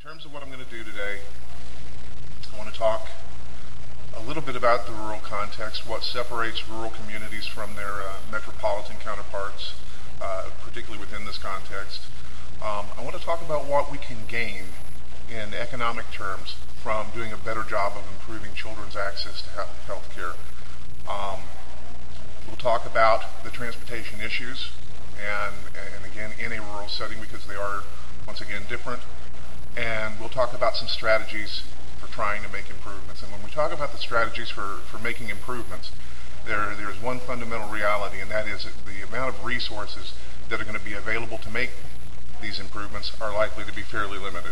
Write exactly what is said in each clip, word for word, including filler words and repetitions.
terms of what I'm going to do today, I want to talk a little bit about the rural context, what separates rural communities from their uh, metropolitan counterparts, uh, particularly within this context. Um, I want to talk about what we can gain in economic terms from doing a better job of improving children's access to health care. Um, we'll talk about the transportation issues, and, and again, in a rural setting, because they are, once again, different. And we'll talk about some strategies for trying to make improvements. And when we talk about the strategies for, for making improvements, there there's one fundamental reality, and that is that the amount of resources that are going to be available to make these improvements are likely to be fairly limited.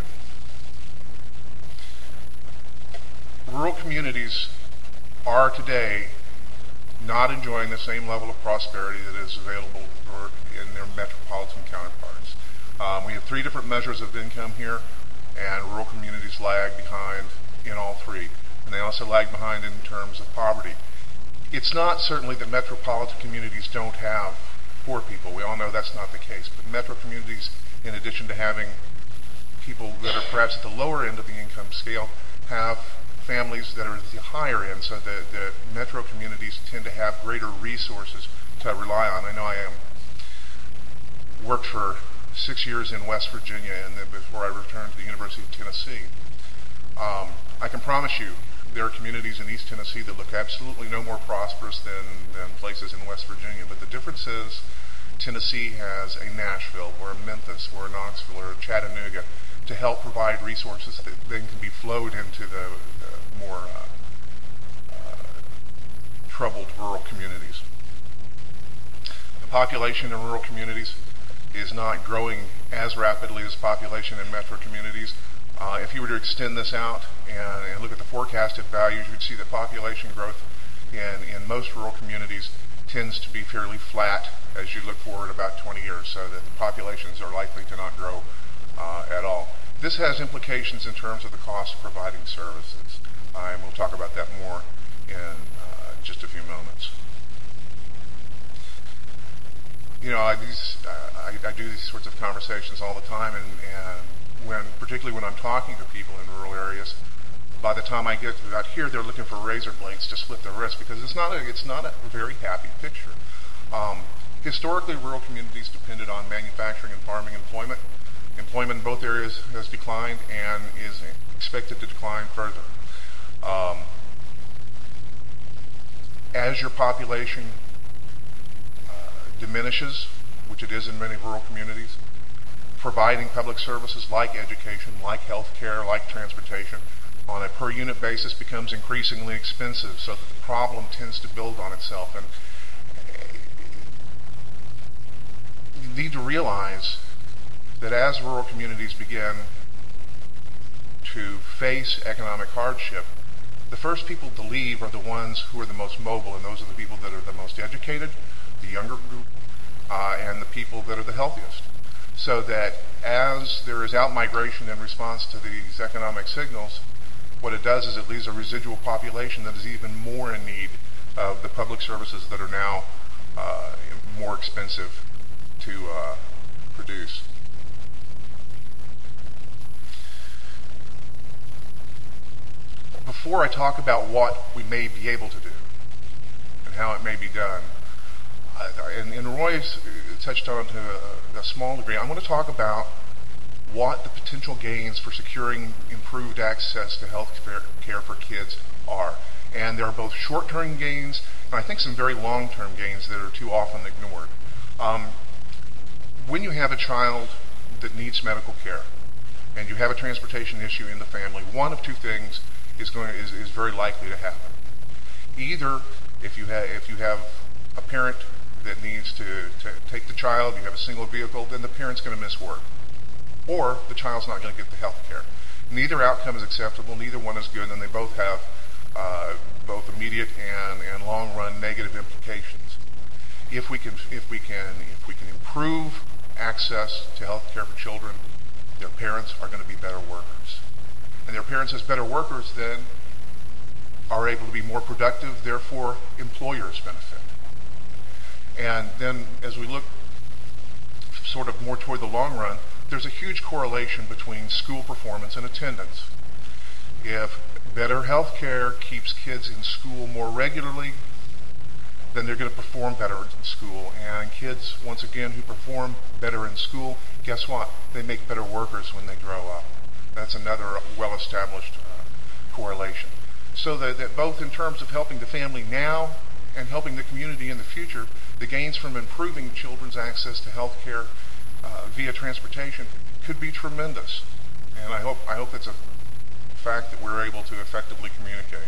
Rural communities are today not enjoying the same level of prosperity that is available for, in their metropolitan counterparts. Um, we have three different measures of income here, and rural communities lag behind in all three. And they also lag behind in terms of poverty. It's not certainly that metropolitan communities don't have poor people. We all know that's not the case. But metro communities, in addition to having people that are perhaps at the lower end of the income scale, have families that are at the higher end, so that the metro communities tend to have greater resources to rely on. I know I am worked for six years in West Virginia, and then before I returned to the University of Tennessee. Um, I can promise you there are communities in East Tennessee that look absolutely no more prosperous than, than places in West Virginia. But the difference is Tennessee has a Nashville or a Memphis or a Knoxville or a Chattanooga to help provide resources that then can be flowed into the, the more uh, uh, troubled rural communities. The population in rural communities is not growing as rapidly as population in metro communities. Uh, if you were to extend this out and, and look at the forecasted values, you'd see that population growth in, in most rural communities tends to be fairly flat as you look forward about twenty years, so that the populations are likely to not grow uh, at all. This has implications in terms of the cost of providing services, uh, and we'll talk about that more in uh, just a few moments. You know, I, these, uh, I, I do these sorts of conversations all the time, and, and when, particularly when I'm talking to people in rural areas, by the time I get to about here, they're looking for razor blades to split their wrists, because it's not a, it's not a very happy picture. Um, historically, rural communities depended on manufacturing and farming employment. Employment in both areas has declined and is expected to decline further. Um, as your population diminishes, which it is in many rural communities, providing public services like education, like health care, like transportation, on a per unit basis becomes increasingly expensive, so that the problem tends to build on itself. And you need to realize that as rural communities begin to face economic hardship, the first people to leave are the ones who are the most mobile, and those are the people that are the most educated, the younger group, uh, and the people that are the healthiest. So that as there is outmigration in response to these economic signals, what it does is it leaves a residual population that is even more in need of the public services that are now uh, more expensive to uh, produce. Before I talk about what we may be able to do and how it may be done, and, and Roy's touched on to a, a small degree, I want to talk about what the potential gains for securing improved access to health care for kids are. And there are both short-term gains and I think some very long-term gains that are too often ignored. Um, when you have a child that needs medical care and you have a transportation issue in the family, one of two things is going to, is, is very likely to happen. Either if you have if you have a parent that needs to, to take the child, you have a single vehicle, then the parent's going to miss work. Or the child's not going to get the health care. Neither outcome is acceptable, neither one is good, and they both have uh, both immediate and, and long-run negative implications. If we can if we can if we can improve access to health care for children, their parents are going to be better workers. And their parents as better workers then are able to be more productive, therefore employers benefit. And then as we look sort of more toward the long run, there's a huge correlation between school performance and attendance. If better health care keeps kids in school more regularly, then they're going to perform better in school. And kids, once again, who perform better in school, guess what? They make better workers when they grow up. That's another well-established uh, correlation. So that, that both in terms of helping the family now and helping the community in the future, the gains from improving children's access to health care uh, via transportation could be tremendous. And I hope, I hope that's a fact that we're able to effectively communicate.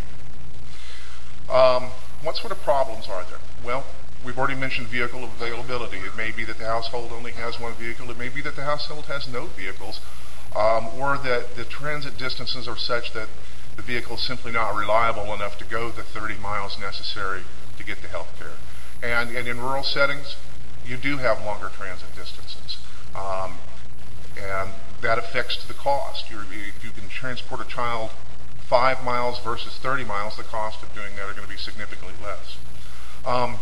Um, what sort of problems are there? Well, we've already mentioned vehicle availability. It may be that the household only has one vehicle. It may be that the household has no vehicles, um, or that the transit distances are such that the vehicle is simply not reliable enough to go the thirty miles necessary to get to health care. And, and in rural settings, you do have longer transit distances. Um, and that affects the cost. You're, if you can transport a child five miles versus thirty miles, the cost of doing that are going to be significantly less. Um,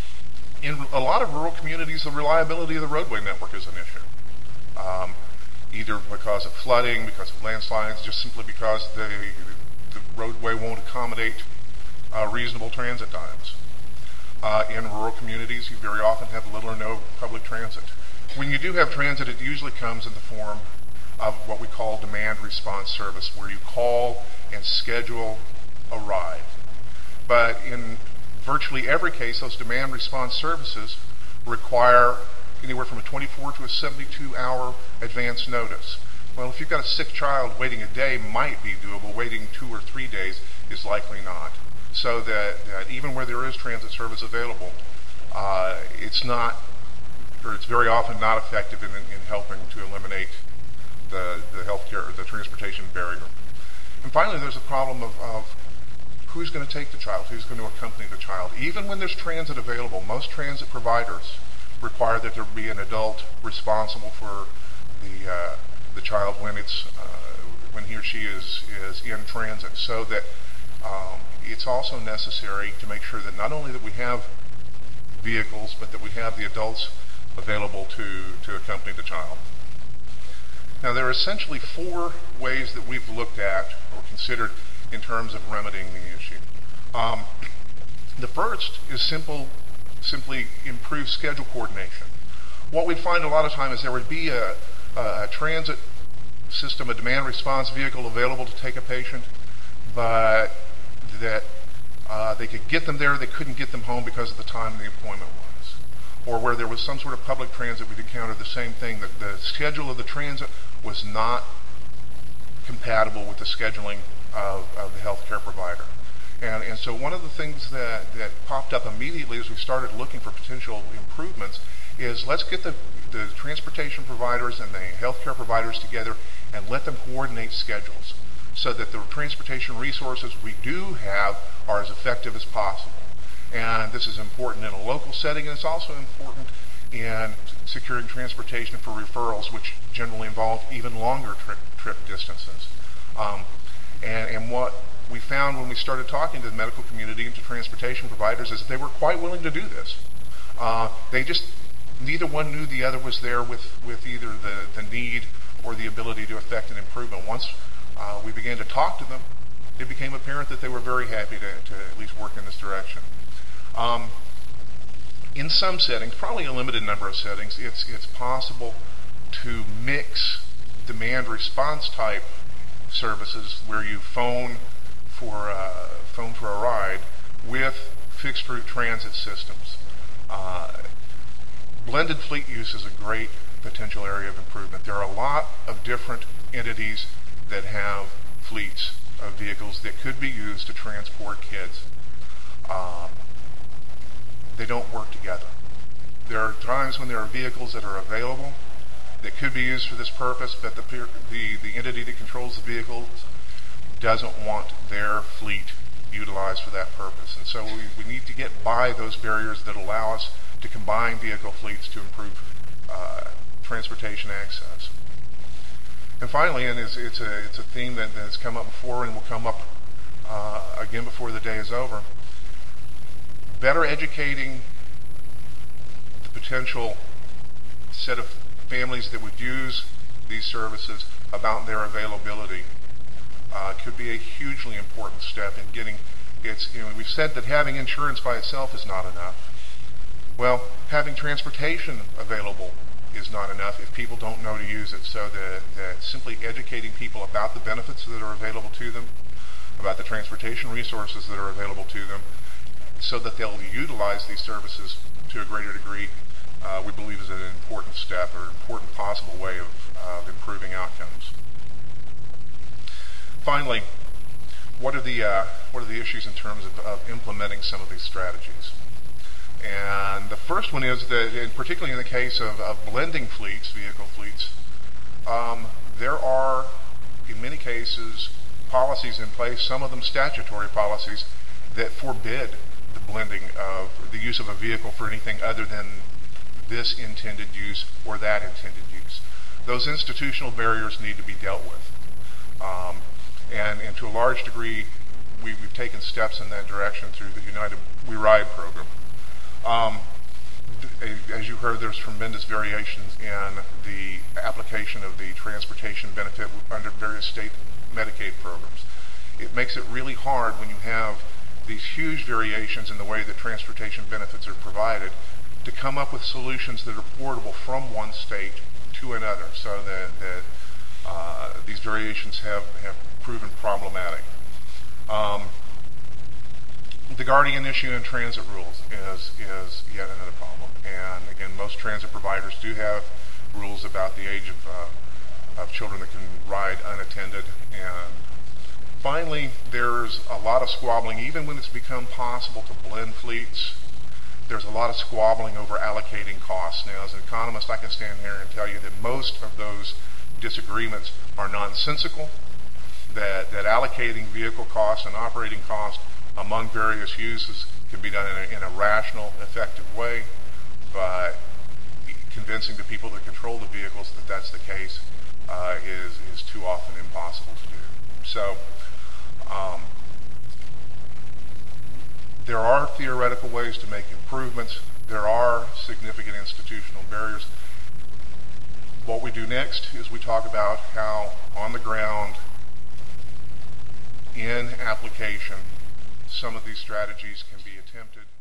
in a lot of rural communities, the reliability of the roadway network is an issue. Um, either because of flooding, because of landslides, just simply because the, the roadway won't accommodate uh, reasonable transit times. Uh, in rural communities, you very often have little or no public transit. When you do have transit, it usually comes in the form of what we call demand response service, where you call and schedule a ride. But in virtually every case, those demand response services require anywhere from a twenty-four to a seventy-two hour advance notice. Well, if you've got a sick child, waiting a day might be doable. Waiting two or three days is likely not. So that, that even where there is transit service available, uh, it's not, or it's very often not effective in, in helping to eliminate the, the healthcare, or the transportation barrier. And finally, there's a problem of, of who's going to take the child, who's going to accompany the child. Even when there's transit available, most transit providers require that there be an adult responsible for the uh, the child when it's uh, when he or she is is in transit. So that um, it's also necessary to make sure that not only that we have vehicles, but that we have the adults available to to accompany the child. Now, there are essentially four ways that we've looked at or considered in terms of remedying the issue. Um, the first is simple, simply improve schedule coordination. What we'd find a lot of time is there would be a, a, a transit system, a demand response vehicle available to take a patient, but that uh, they could get them there, they couldn't get them home because of the time the appointment was. Or where there was some sort of public transit, we'd encounter the same thing, that the schedule of the transit was not compatible with the scheduling of, of the healthcare provider. And, and so one of the things that, that popped up immediately as we started looking for potential improvements is let's get the, the transportation providers and the healthcare providers together and let them coordinate schedules so that the transportation resources we do have are as effective as possible. And this is important in a local setting, and it's also important in securing transportation for referrals, which generally involve even longer trip, trip distances. Um, and, and what we found when we started talking to the medical community and to transportation providers is that they were quite willing to do this. Uh, they just, neither one knew the other was there with, with either the, the need or the ability to effect an improvement. Once uh, we began to talk to them, it became apparent that they were very happy to, to at least work in this direction. Um, in some settings, probably a limited number of settings, it's, it's possible to mix demand response type services where you phone for uh, phone for a ride with fixed route transit systems. Uh, blended fleet use is a great potential area of improvement. There are a lot of different entities that have fleets of vehicles that could be used to transport kids. Um, they don't work together. There are times when there are vehicles that are available that could be used for this purpose, but the, the, the entity that controls the vehicles doesn't want their fleet utilized for that purpose. And so we, we need to get by those barriers that allow us to combine vehicle fleets to improve uh, transportation access. And finally, and it's, it's, a, it's a theme that, that has come up before and will come up uh, again before the day is over, better educating the potential set of families that would use these services, about their availability, uh, could be a hugely important step in getting. It's, you know, we've said that having insurance by itself is not enough. Well, having transportation available is not enough if people don't know to use it. So that, that simply educating people about the benefits that are available to them, about the transportation resources that are available to them, so that they'll utilize these services to a greater degree, uh, we believe is an important step or important possible way of, of improving outcomes. Finally, what are the uh, what are the issues in terms of, of implementing some of these strategies? And the first one is that, and particularly in the case of, of blending fleets, vehicle fleets, um, there are, in many cases, policies in place, some of them statutory policies, that forbid the blending of the use of a vehicle for anything other than this intended use or that intended use. Those institutional barriers need to be dealt with. Um, and, and to a large degree, we, we've taken steps in that direction through the United We Ride program. Um, as you heard, there's tremendous variations in the application of the transportation benefit under various state Medicaid programs. It makes it really hard when you have these huge variations in the way that transportation benefits are provided to come up with solutions that are portable from one state to another, so that, that uh, these variations have, have proven problematic. Um, The Guardian issue in transit rules is, is yet another problem. And again, most transit providers do have rules about the age of, uh, of children that can ride unattended. And finally, there's a lot of squabbling. Even when it's become possible to blend fleets, there's a lot of squabbling over allocating costs. Now, as an economist, I can stand here and tell you that most of those disagreements are nonsensical, that, that allocating vehicle costs and operating costs among various uses can be done in a, in a rational, effective way, but convincing the people that control the vehicles that that's the case uh, is, is too often impossible to do. So um, there are theoretical ways to make improvements. There are significant institutional barriers. What we do next is we talk about how, on the ground, in application, some of these strategies can be attempted.